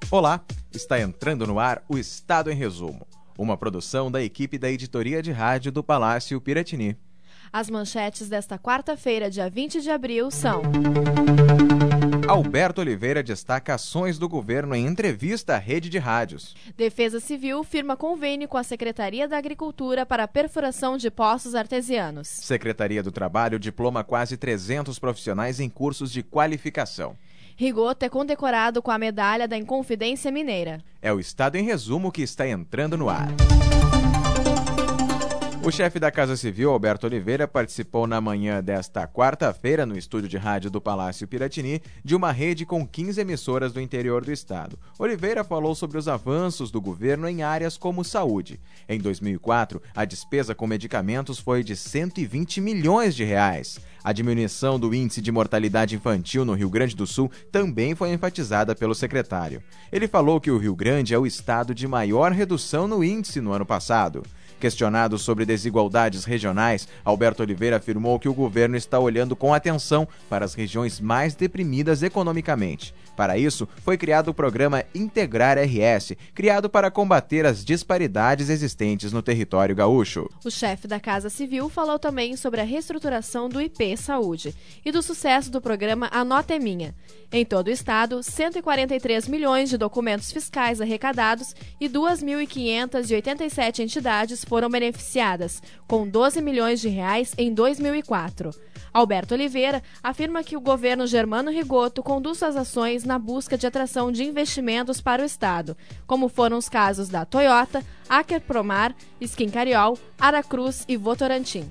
Olá, está entrando no ar o Estado em Resumo, uma produção da equipe da Editoria de Rádio do Palácio Piratini. As manchetes desta quarta-feira, dia 20 de abril, são: Alberto Oliveira destaca ações do governo em entrevista à rede de rádios. Defesa Civil firma convênio com a Secretaria da Agricultura para a perfuração de poços artesianos. Secretaria do Trabalho diploma quase 300 profissionais em cursos de qualificação. Rigoto é condecorado com a medalha da Inconfidência Mineira. É o Estado em Resumo que está entrando no ar. O chefe da Casa Civil, Alberto Oliveira, participou na manhã desta quarta-feira, no estúdio de rádio do Palácio Piratini, de uma rede com 15 emissoras do interior do estado. Oliveira falou sobre os avanços do governo em áreas como saúde. Em 2004, a despesa com medicamentos foi de 120 milhões de reais. A diminuição do índice de mortalidade infantil no Rio Grande do Sul também foi enfatizada pelo secretário. Ele falou que o Rio Grande é o estado de maior redução no índice no ano passado. Questionado sobre desigualdades regionais, Alberto Oliveira afirmou que o governo está olhando com atenção para as regiões mais deprimidas economicamente. Para isso, foi criado o programa Integrar RS, criado para combater as disparidades existentes no território gaúcho. O chefe da Casa Civil falou também sobre a reestruturação do IP Saúde e do sucesso do programa A Nota é Minha. Em todo o estado, 143 milhões de documentos fiscais arrecadados e 2.587 entidades foram beneficiadas, com 12 milhões de reais em 2004. Alberto Oliveira afirma que o governo Germano Rigoto conduz suas ações na busca de atração de investimentos para o estado, como foram os casos da Toyota, Aker Promar, Skin Cariol, Aracruz e Votorantim.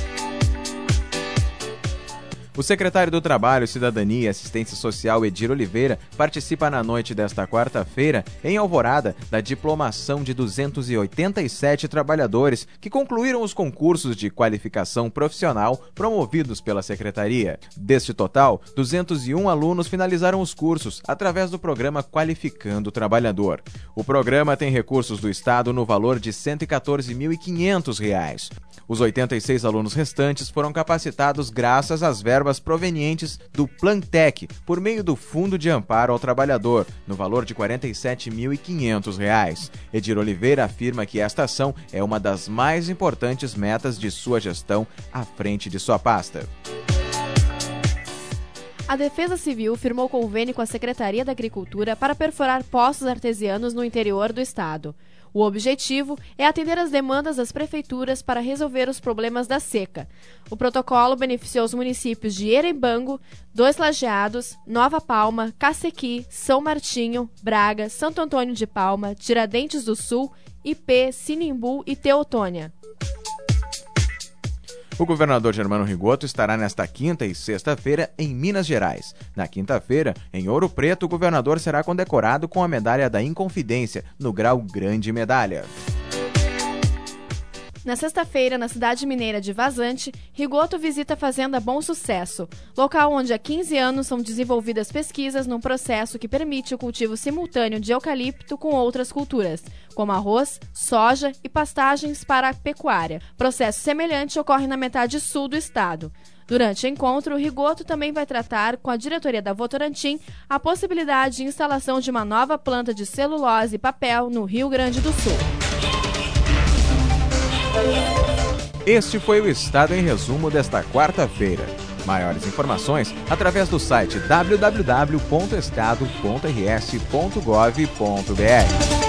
O secretário do Trabalho, Cidadania e Assistência Social, Edir Oliveira, participa na noite desta quarta-feira, em Alvorada, da diplomação de 287 trabalhadores que concluíram os concursos de qualificação profissional promovidos pela Secretaria. Deste total, 201 alunos finalizaram os cursos através do programa Qualificando o Trabalhador. O programa tem recursos do Estado no valor de R$ 114.500. Os 86 alunos restantes foram capacitados graças às verbas provenientes do Plantec, por meio do Fundo de Amparo ao Trabalhador, no valor de R$ 47.500. Edir Oliveira afirma que esta ação é uma das mais importantes metas de sua gestão à frente de sua pasta. A Defesa Civil firmou convênio com a Secretaria da Agricultura para perfurar poços artesianos no interior do estado. O objetivo é atender às demandas das prefeituras para resolver os problemas da seca. O protocolo beneficiou os municípios de Erembango, Dois Lajeados, Nova Palma, Cacequi, São Martinho, Braga, Santo Antônio de Palma, Tiradentes do Sul, IP, Sinimbu e Teotônia. O governador Germano Rigoto estará nesta quinta e sexta-feira em Minas Gerais. Na quinta-feira, em Ouro Preto, o governador será condecorado com a medalha da Inconfidência, no grau Grande Medalha. Na sexta-feira, na cidade mineira de Vazante, Rigoto visita a Fazenda Bom Sucesso, local onde há 15 anos são desenvolvidas pesquisas num processo que permite o cultivo simultâneo de eucalipto com outras culturas, como arroz, soja e pastagens para a pecuária. Processo semelhante ocorre na metade sul do estado. Durante o encontro, Rigoto também vai tratar com a diretoria da Votorantim a possibilidade de instalação de uma nova planta de celulose e papel no Rio Grande do Sul. Este foi o Estado em Resumo desta quarta-feira. Maiores informações através do site www.estado.rs.gov.br.